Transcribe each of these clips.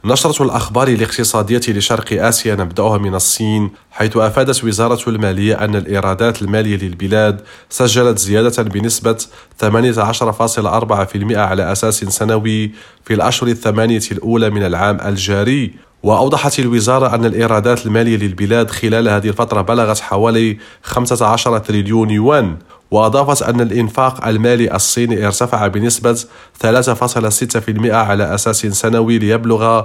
نشرة الأخبار الاقتصادية لشرق آسيا نبدأها من الصين، حيث أفادت وزارة المالية أن الإيرادات المالية للبلاد سجلت زيادة بنسبة 18.4% على أساس سنوي في الأشهر الثمانية الأولى من العام الجاري. وأوضحت الوزارة أن الإيرادات المالية للبلاد خلال هذه الفترة بلغت حوالي 15 تريليون يوان. وأضافت أن الإنفاق المالي الصيني ارتفع بنسبة 3.6% على أساس سنوي ليبلغ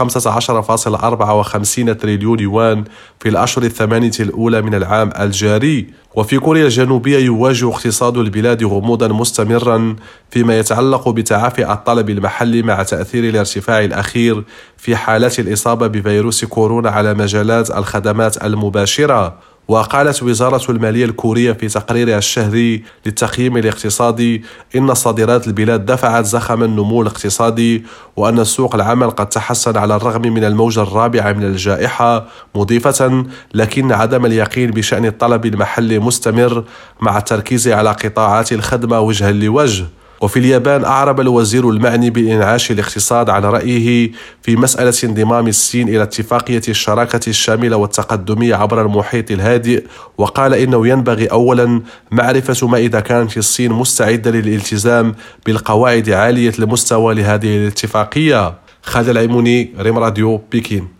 15.54 تريليون يوان في الأشهر الثمانية الأولى من العام الجاري. وفي كوريا الجنوبية يواجه اقتصاد البلاد غموضا مستمرا فيما يتعلق بتعافي الطلب المحلي مع تأثير الارتفاع الأخير في حالات الإصابة بفيروس كورونا على مجالات الخدمات المباشرة. وقالت وزارة المالية الكورية في تقريرها الشهري للتقييم الاقتصادي إن صادرات البلاد دفعت زخم النمو الاقتصادي، وأن سوق العمل قد تحسن على الرغم من الموجة الرابعة من الجائحة، مضيفة لكن عدم اليقين بشأن الطلب المحلي مستمر مع التركيز على قطاعات الخدمة وجها لوجه. وفي اليابان أعرب الوزير المعني بإنعاش الاقتصاد عن رأيه في مسألة انضمام الصين إلى اتفاقية الشراكة الشاملة والتقدمية عبر المحيط الهادئ، وقال إنه ينبغي أولا معرفة ما إذا كانت الصين مستعدة للالتزام بالقواعد عالية المستوى لهذه الاتفاقية. خالد العيموني، ريم راديو، بكين.